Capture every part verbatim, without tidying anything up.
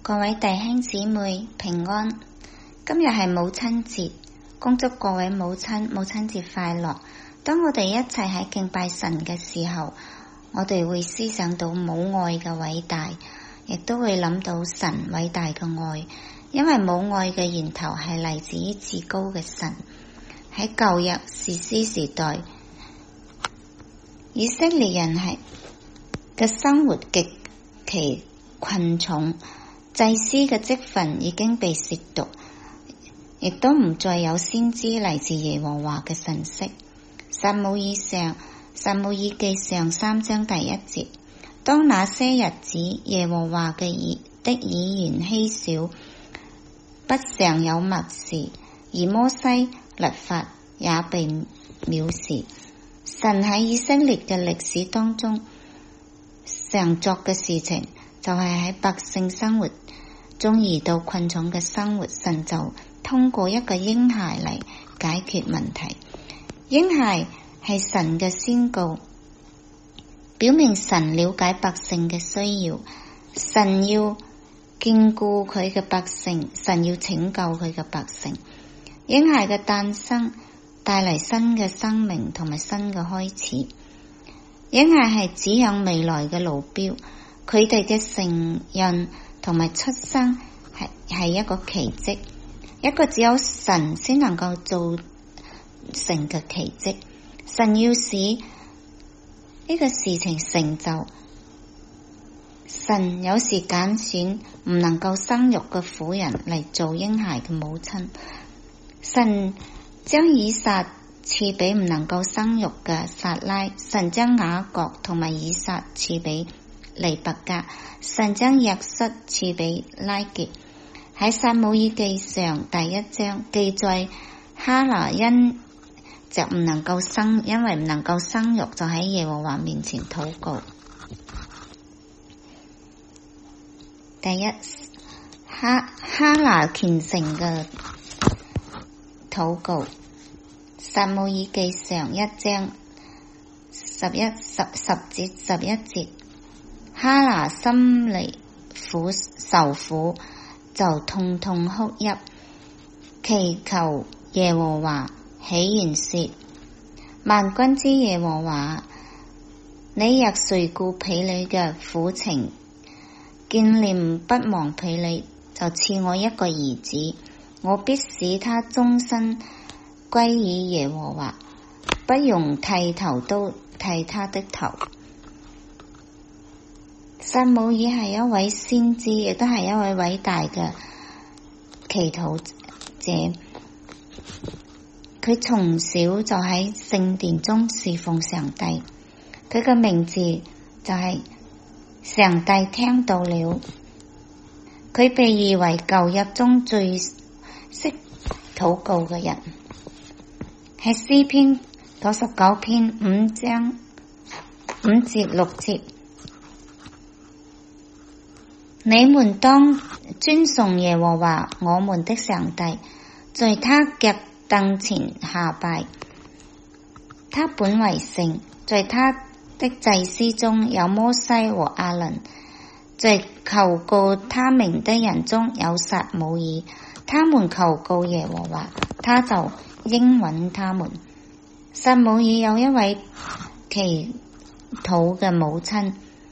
各位弟兄姊妹平安，今日係母親節，恭祝各位母親母親節快樂。當我哋一齊喺敬拜神嘅時候，我哋會思想到母愛嘅偉大，亦都會諗到神偉大嘅愛，因為母愛嘅源頭係嚟自於至高嘅神。喺舊約士師時代，以色列人係嘅生活極其困重，祭司嘅職分已經被褻瀆，亦都唔再有先知嚟自耶和華嘅信息。撒母耳上撒母耳記上三章第一節，當那些日子，耶和華嘅耳的耳言稀少，不常有默示，而摩西律法也被藐視。神喺以色列嘅歷史當中常作嘅事情，就係喺百姓生活中遇到困窘嘅生活，神就通過一個嬰孩嚟解決問題。嬰孩係神嘅宣告，表明神了解百姓嘅需要，神要眷顧佢嘅百姓，神要拯救佢嘅百姓。嬰孩嘅誕生帶嚟新嘅生命同埋新嘅開始。嬰孩係指向未來嘅路標，佢哋嘅成孕同埋出生係係一個奇蹟，一個只有神先能夠做成嘅奇蹟。神要使呢個事情成就，神有時揀選唔能夠生育嘅婦人嚟做嬰孩嘅母親。神將以撒賜俾唔能夠生育嘅撒拉，神將雅各同埋以撒賜俾利百加，神將約瑟賜俾拉結。喺撒母耳記上第一章記載，哈拿因就唔能夠生，因為唔能夠生育，就喺耶和華面前禱告。第一，哈哈拿虔誠嘅禱告。撒母耳記上一章十一十十節十一節，哈拿心裡苦受苦，就痛痛哭泣，祈求耶和華，起言說：萬軍之耶和華，你若垂顧婢女嘅苦情，眷念不忘婢女，就賜我一個兒子，我必使他終身歸於耶和華，不用剃頭刀剃他的頭。撒母耳係一位先知，亦都係一位偉大嘅祈禱者。佢從小就喺聖殿中侍奉上帝，佢嘅名字就係上帝聽到了。佢被譽為舊約中最識禱告嘅人。喺詩篇九十九篇五章五節六節，你們當尊崇耶和華我們的上帝，在他腳凳前下拜，他本為聖，在他的祭司中有摩西和亞倫，在求告他名的人中有撒母耳，他們求告耶和華，他就應允他們。撒母耳有一位祈禱嘅母親，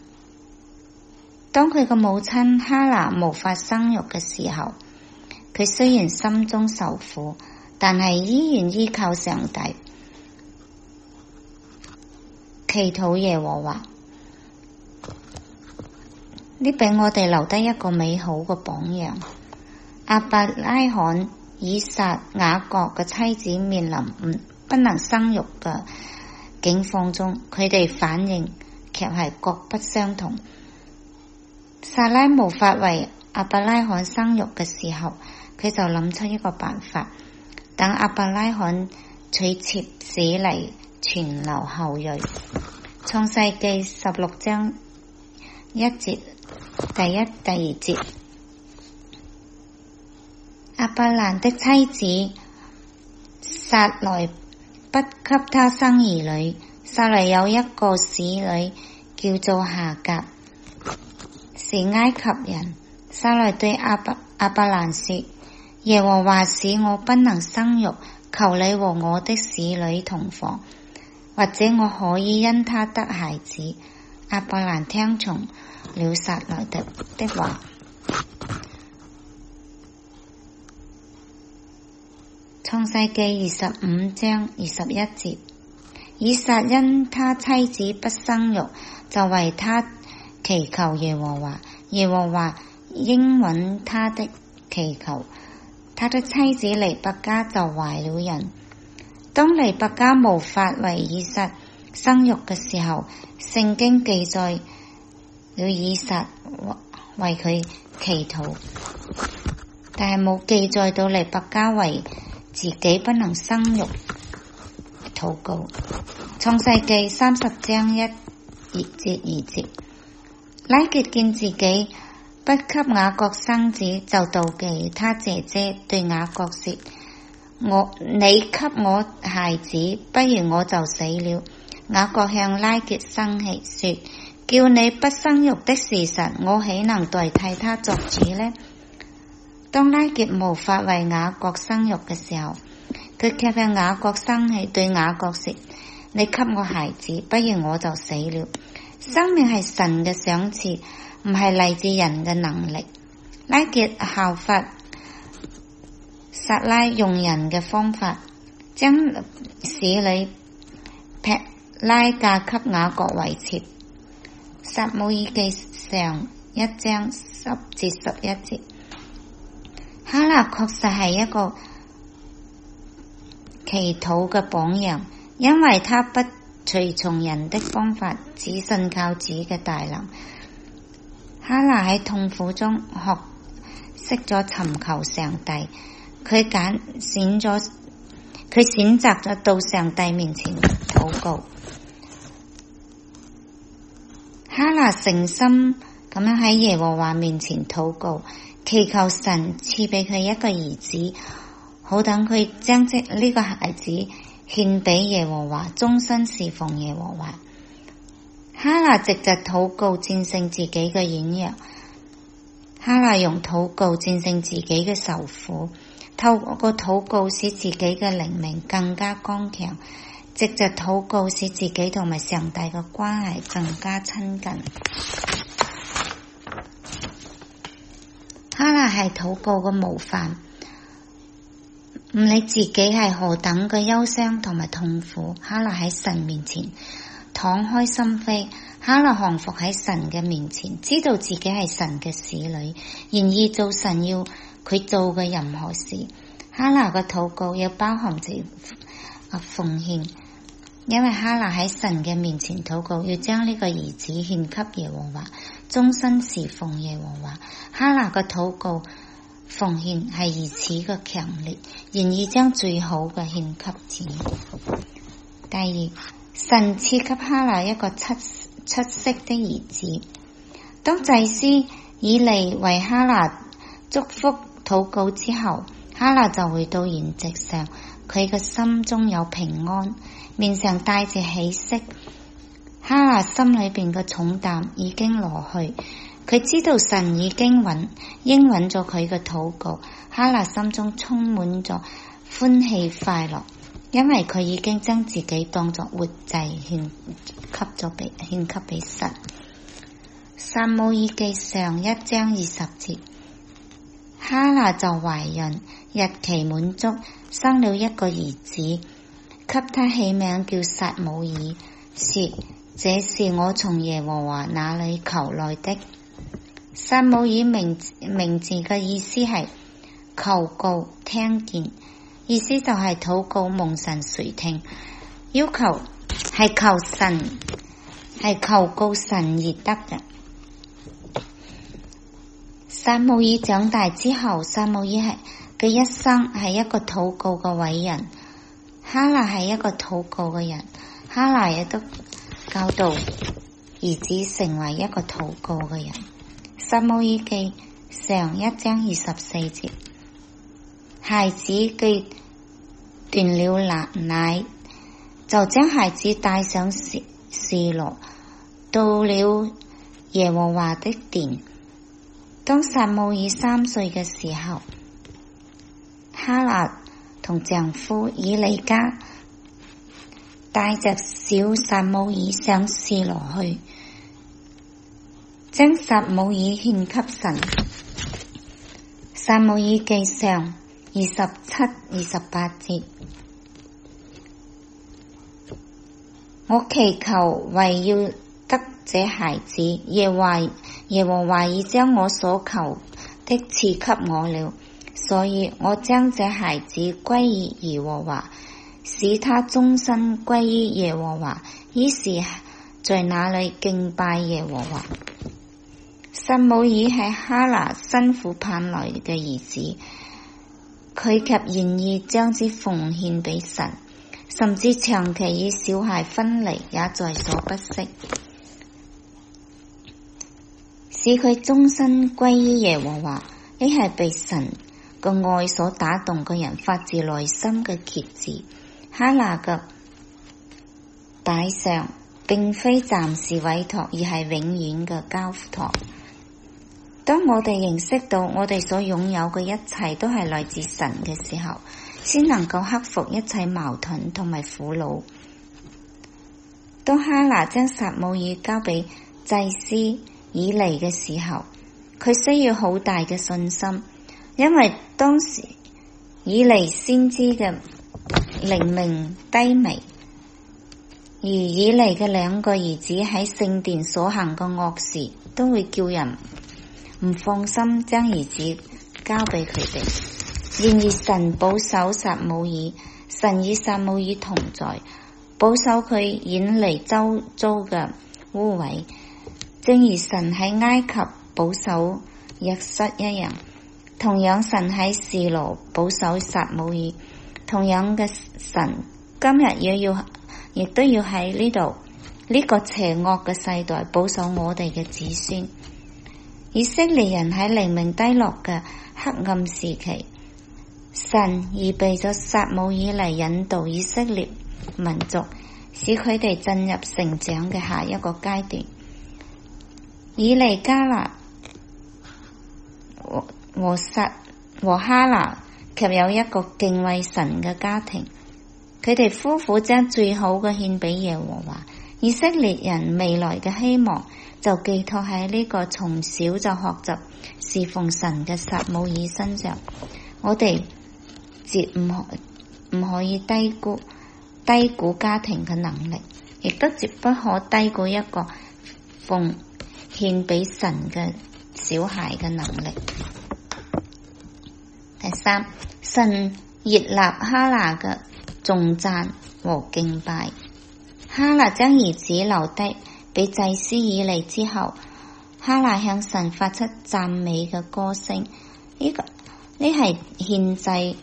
當佢嘅母親哈拿無法生育嘅時候，佢雖然心中受苦，但係依然依靠上帝，祈禱耶和華。呢俾我哋留低一個美好嘅榜樣。亞伯拉罕、以撒、雅各嘅妻子面臨唔不能生育嘅境況中，佢哋反應卻係各不相同。撒拉無法為亞伯拉罕生育嘅時候，佢就諗出一個辦法，等亞伯拉罕娶妾死嚟傳流後裔。創世記十六章一節第一、第二節，亞伯蘭的妻子撒萊不給他生兒女，撒萊有一個使女叫做夏甲，是埃及人。 撒萊對亞伯亞伯蘭說：耶和華使我不能生育，求你和我的使女同房，或者我可以因他得孩子。亞伯蘭聽從了撒萊的的話。創世記二十五章二十一節，以撒因他妻子不生育，就為他祈求耶和華，耶和華應允他的祈求，他的妻子利百加就懷了孕。當利百加無法為以撒生育嘅時候，聖經記載了以撒為佢祈禱，但係冇記載到利百加為自己不能生育禱告。創世記三十章一節二節，拉結見自己不給雅各生子，就妒忌他姐姐，對雅各說：我你給我孩子，不如我就死了。雅各向拉結生氣，說：叫你不生育的是神，我豈能代替他作主呢？當拉結無法為雅各生育嘅時候，佢卻向雅各生氣，對雅各說：你給我孩子，不如我就死了。生命係神嘅賞賜，唔係嚟自人嘅能力。拉結效法撒拉用人嘅方法，將使女劈拉嫁給雅各為妾。撒母耳記上一章十至十一節。哈拿確實係一個祈禱嘅榜樣，因為他不隨從人的方法，只信靠主嘅大能。哈拿喺痛苦中學識咗尋求上帝，佢揀選咗，佢選擇咗到上帝面前禱告。哈拿誠心咁樣喺耶和華面前禱告，祈求神賜俾佢一個兒子，好等佢將即呢個孩子獻俾耶和華，終身侍奉耶和華。哈拿藉着禱告戰勝自己嘅軟弱，哈拿用禱告戰勝自己嘅受苦，透過禱告使自己嘅靈命更加剛強，藉着禱告使自己同埋上帝嘅關係更加親近。哈拿係禱告嘅模範，唔理自己係何等嘅憂傷同埋痛苦，哈拿喺神面前敞開心扉，哈拿降服喺神嘅面前，知道自己係神嘅使女，願意做神要佢做嘅任何事。哈拿嘅禱告又包含住奉獻，因為哈拿喺神嘅面前禱告，要將呢個兒子獻給耶和華，終身侍奉耶和華。哈拿嘅禱告奉獻係如此嘅強烈，願意將最好嘅獻給主。第二，神賜給哈拿一個出出色的兒子。當祭司以利為哈拿祝福禱告之後，哈拿就回到筵席上，佢嘅心中有平安，面上帶住喜色。哈拿心裏邊嘅重擔已經落去，佢知道神已經允應允咗佢嘅禱告。哈拿心中充滿咗歡喜快樂，因為佢已經將自己當作活祭獻給咗俾獻給俾神。撒母耳記上一章二十節，哈拿就懷孕，日期滿足，生了一個兒子，給他起名叫撒母耳，說：這是我從耶和華那裡求來的。撒母耳名名字嘅意思係求告聽見，意思就係禱告蒙神垂聽，要求係求神係求告神而得嘅。撒母耳長大之後，撒母耳係嘅一生係一個禱告嘅偉人。哈拿係一個禱告嘅人，哈拿亦都教導兒子成為一個禱告嘅人。撒母耳記上一章二十四節，孩子既斷了奶，就將孩子帶上示羅，到了耶和華的殿。 當撒母耳三歲嘅時候，哈拿同丈夫以利家帶着小撒母耳上示羅去，將撒母耳獻給神。撒母耳記上二十七、二十八節。我祈求為要得這孩子，耶華耶和華已將我所求的賜給我了，所以我將這孩子歸於耶和華，使他終身歸於耶和華。於是在那裡敬拜耶和華。撒母耳係哈拿辛苦盼來嘅兒子，佢卻願意將之奉獻俾神，甚至長期與小孩分離也在所不惜，使佢終身歸於耶和華。呢係被神個愛所打動個人發自內心嘅決志。哈拿嘅擺上並非暫時委託，而係永遠嘅交託。當我哋認識到我哋所擁有嘅一切都係來自神嘅時候，先能夠克服一切矛盾同埋苦惱。當哈拿將撒母耳交俾祭司以利嘅時候，佢需要好大嘅信心，因為當時以利先知嘅靈命低微，而以利嘅兩個兒子喺聖殿所行嘅惡事，都會叫人唔放心將兒子交俾佢哋。然而神保守撒母耳，神與撒母耳同在，保守佢遠離周遭嘅污穢，正如神喺埃及保守約瑟一樣。同樣神喺示羅保守撒母耳，同樣嘅神今日也要亦都要喺呢度呢個邪惡嘅世代保守我哋嘅子孫。以色列人喺靈命低落嘅黑暗時期，神預備咗撒母耳嚟引導以色列民族，使佢哋進入成長嘅下一個階段。以利加拿和和撒和哈拿卻有一個敬畏神嘅家庭，佢哋夫婦將最好嘅獻俾耶和華。以色列人未來嘅希望就寄託喺呢個從小就學習侍奉神嘅撒母耳身上。我哋絕唔可唔可以低估低估家庭嘅能力，亦都絕不可低估一個奉獻俾神嘅小孩嘅能力。第三，神悅納哈拿嘅頌讚和敬拜。哈拿將兒子留低俾祭司以利之後，哈拿向神發出讚美嘅歌聲。呢、這個呢係獻祭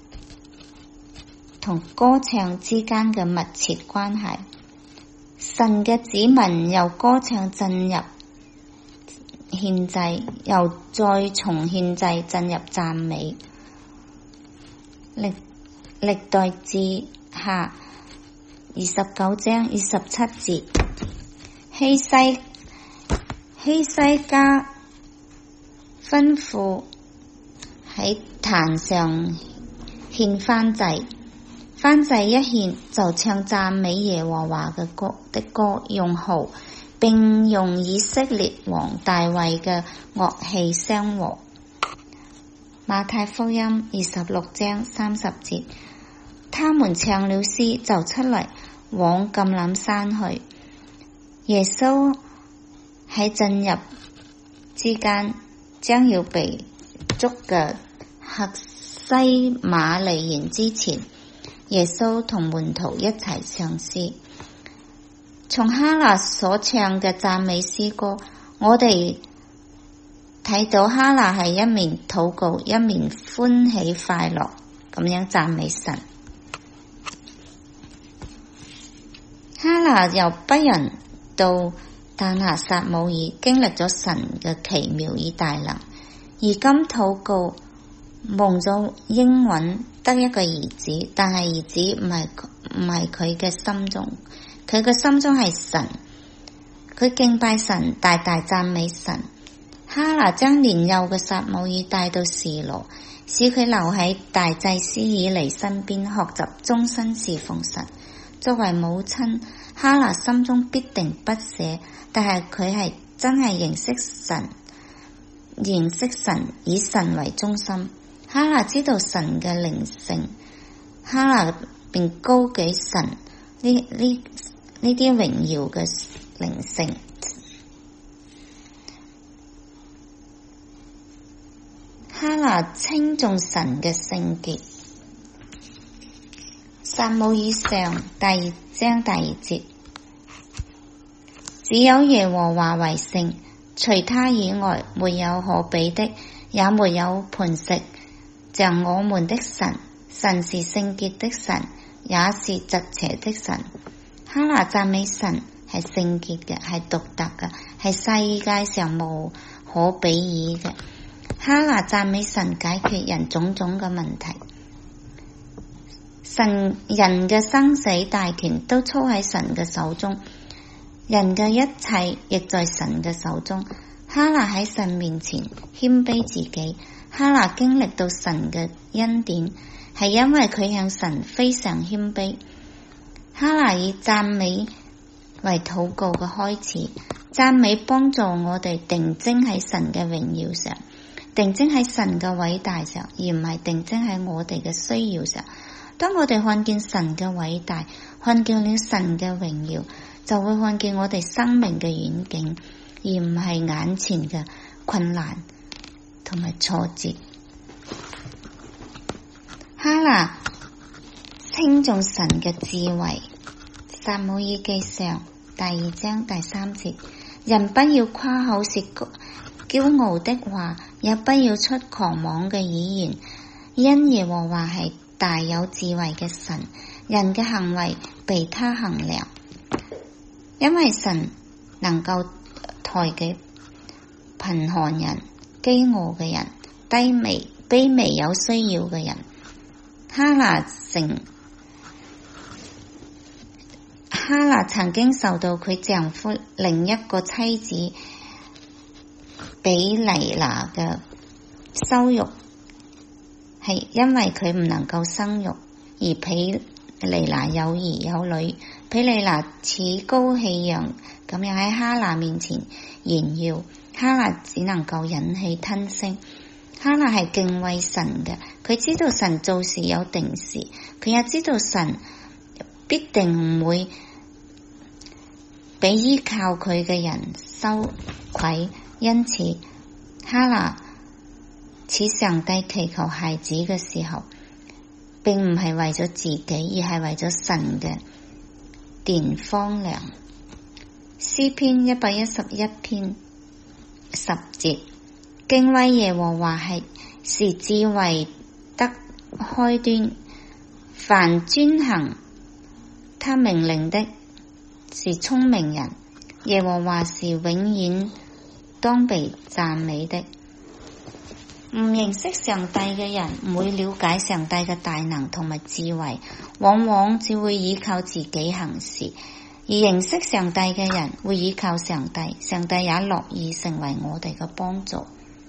同歌唱之間嘅密切關係。神嘅子民由歌唱進入獻祭，又再從獻祭進入讚美。歷歷代志下二十九章二十七節，希西希西家吩咐喺壇上獻燔祭，燔祭一獻就唱讚美耶和華嘅歌的歌，用號並用以色列王大衛嘅樂器相和。馬太福音二十六章三十節，他們唱了詩就出嚟往橄欖山去。耶穌喺進入之間將要被捉嘅客西馬尼園之前，耶穌同門徒一齊唱詩。從哈拿所唱嘅讚美詩歌，我哋睇到哈拿係一面禱告，一面歡喜快樂咁樣讚美神。哈拿由不人到誕下撒母耳，經歷咗神嘅奇妙與大能，而今禱告蒙咗應允得一個兒子，但係兒子唔係唔係佢嘅心中，佢嘅心中係神，佢敬拜神，大大讚美神。 哈拿將年幼嘅撒母耳帶到示羅，使佢留喺大祭司以利身邊，學習終身侍奉神。作為母親，哈拿心中必定不捨，但係佢係真係認識神，認識神以神為中心。哈拿知道神嘅靈性，哈拿便高舉神呢呢呢啲榮耀嘅靈性。哈拿稱頌神嘅聖潔。撒母耳上第二章第二節，只有耶和華為聖，除他以外沒有可比的，也沒有磐石像我們的神。神是聖潔的神，也是疾邪的神。哈拿讚美神係聖潔嘅，係獨特嘅，係世界上無可比擬嘅。哈拿讚美神解決人種種嘅問題。神人嘅生死大權都操喺神嘅手中，人嘅一切亦在神嘅手中。哈拿喺神面前謙卑自己，哈拿經歷到神嘅恩典，係因為佢向神非常謙卑。哈拿以讚美為禱告嘅開始，讚美幫助我哋定睛喺神嘅榮耀上，定睛喺神嘅偉大上，而唔係定睛喺我哋嘅需要上。當我哋看見神嘅偉大，看見了神嘅榮耀，就會看見我哋生命嘅遠景，而唔係眼前嘅困難同埋挫折。哈拿稱頌神嘅智慧。撒母耳記上第二章第三節，人不要誇口說驕傲的話，也不要出狂妄嘅語言，因耶和華係大有智慧嘅神，人嘅行為被他衡量，因為神能夠抬舉貧寒人、飢餓嘅人、低微、卑微有需要嘅人。哈拿成哈拿曾經受到佢丈夫另一個妻子比利拿嘅羞辱，係因為佢唔能夠生育，而比利拿有兒有女。比利拿趾高氣揚咁樣喺哈拿面前炫耀，哈拿只能夠忍氣吞聲。哈拿係敬畏神嘅，佢知道神做事有定時，佢也知道神必定唔會俾依靠佢嘅人羞愧，因此哈拿似上帝祈求孩子嘅時候，並唔係為咗自己，而係為咗神嘅殿荒涼。詩篇一百一十一篇十節，敬畏耶和華係是智慧得開端，凡遵行他命令的是聰明人。耶和華是永遠當被讚美的。唔認識上帝嘅人唔會了解上帝嘅大能同埋智慧，往往只會依靠自己行事；而認識上帝嘅人會依靠上帝，上帝也樂意成為我哋嘅幫助。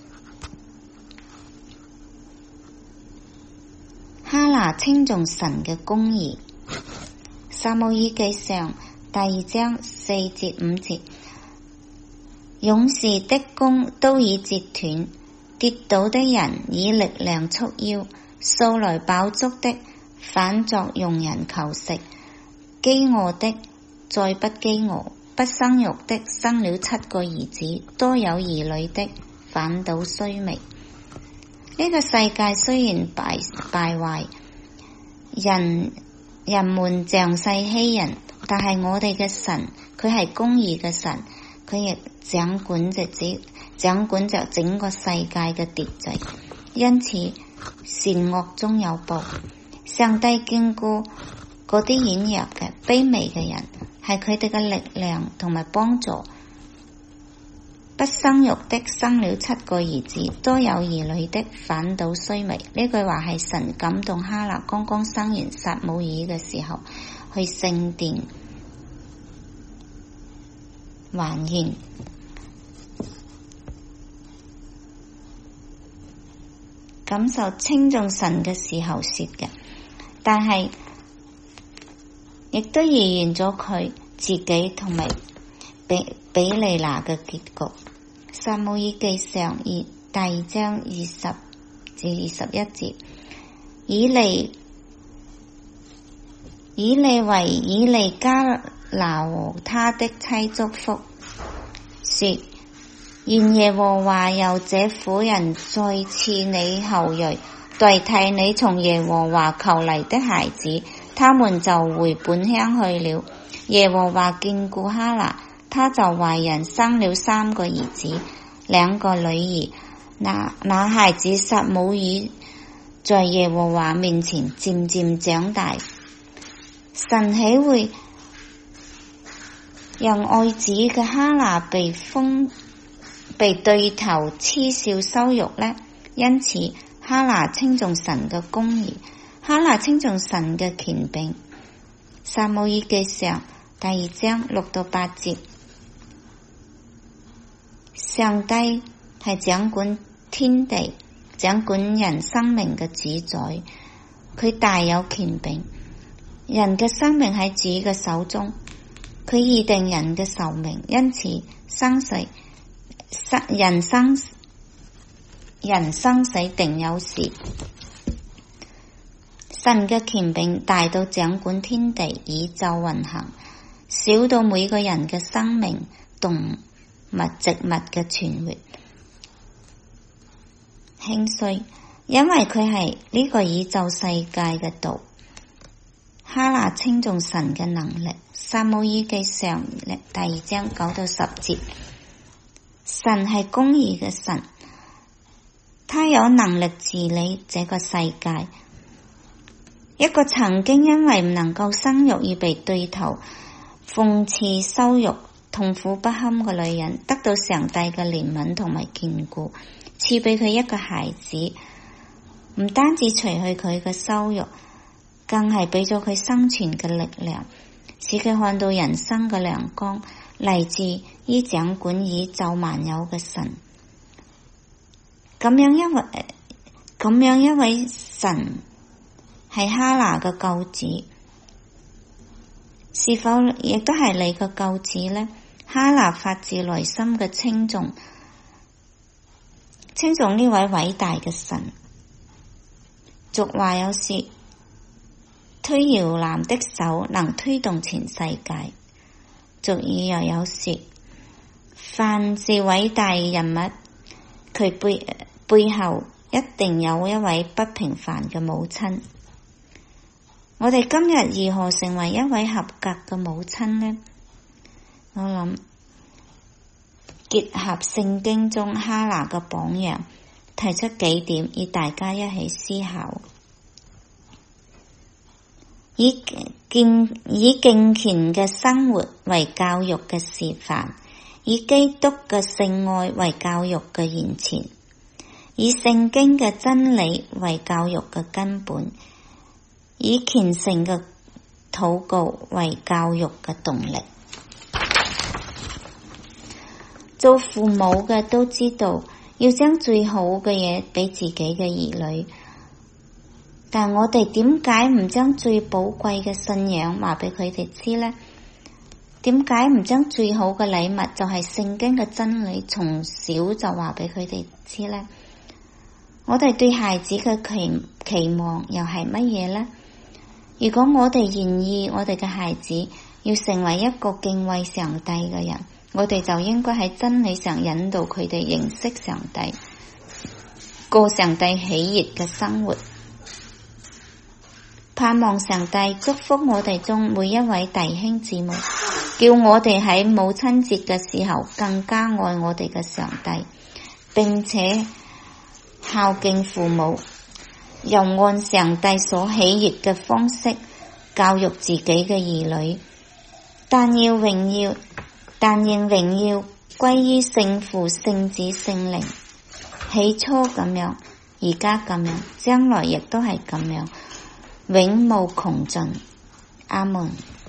哈拿稱頌神嘅公義。撒母耳記上第二章四節五節，勇士的弓都已折斷，跌倒的人以力量束腰，素來飽足的反作用人求食，飢餓的再不飢餓，不生育的生了七個兒子，多有兒女的反倒衰微。呢個世界雖然敗敗壞，人人們仗勢欺人，但係我哋嘅神，佢係公義嘅神，佢亦掌管着只掌管着整個世界嘅秩序，因此善惡終有報。上帝眷顧嗰啲軟弱嘅、卑微嘅人，係佢哋嘅力量同埋幫助。不生育的生了七個兒子，多有兒女的反倒衰微。呢句話係神感動哈拿剛剛生完撒母耳嘅時候，去聖殿還願。 感受稱頌神嘅時候說嘅，但係亦都預言咗佢自己同埋比比利拿嘅結局。撒母耳記上二第二章二十至二十一節，以利以利為以利加拿和他的妻祝福，說：願耶和華由這婦人再賜你後裔，代替你從耶和華求嚟的孩子，他們就回本鄉去了。耶和華眷顧哈拿，他就懷孕生了三個兒子，兩個女兒。那那孩子撒母耳在耶和華面前漸漸長大。神豈會讓愛子嘅哈拿被封被對頭嗤笑羞辱呢？因此哈拿稱頌神嘅公義，哈拿稱頌神嘅權柄。撒母耳記上第二章六到八節，上帝係掌管天地、掌管人生命嘅主宰，佢大有權柄。人嘅生命喺主嘅手中，佢擬定人嘅壽命，因此生死人生人生死定有時。神嘅權柄大到掌管天地、宇宙運行，小到每個人嘅生命、動物、植物嘅存活興衰，因為佢係呢個宇宙世界嘅道。哈拿稱頌神嘅能力。撒母耳記上第二章九到十節，神係公義嘅神，他有能力治理這個世界。一個曾經因為唔能夠生育而被對頭諷刺羞辱、痛苦不堪嘅女人，得到上帝嘅憐憫同埋眷顧，賜俾佢一個孩子，唔單止除去佢嘅羞辱，更係俾咗佢生存嘅力量，使佢看到人生嘅亮光，嚟自於掌管宇宙萬有嘅神。咁樣一位咁樣一位神係哈拿嘅救子，是否亦都係你嘅救子呢？哈拿發自內心嘅稱頌，稱頌呢位偉大嘅神。俗話有說，推搖籃的手能推動全世界。俗語又有說，凡是偉大人物，佢背背後一定有一位不平凡嘅母親。我哋今日如何成為一位合格嘅母親呢？我諗結合聖經中哈拿嘅榜樣，提出幾點，與大家一起思考。以敬以敬虔嘅生活為教育嘅示範，以基督嘅聖愛為教育嘅源泉，以聖經嘅真理為教育嘅根本，以虔誠嘅禱告為教育嘅動力。做父母嘅都知道，要將最好嘅嘢俾自己嘅兒女。但我哋點解唔將最寶貴嘅信仰話俾佢哋知呢？點解唔將最好嘅禮物，就係聖經嘅真理，從小就話俾佢哋知呢？我哋對孩子嘅期期望又係乜嘢呢？如果我哋願意我哋嘅孩子要成為一個敬畏上帝嘅人，我哋就應該喺真理上引導佢哋認識上帝，過上帝喜悅嘅生活。盼望上帝祝福我哋中每一位弟兄姊妹，叫我哋喺母親節嘅時候更加愛我哋嘅上帝，並且孝敬父母，又按上帝所喜悅嘅方式教育自己嘅兒女。但要榮耀，但願榮耀歸於聖父、聖子、聖靈，起初咁樣，而家咁樣，將來亦都係咁樣，永無窮盡。阿門。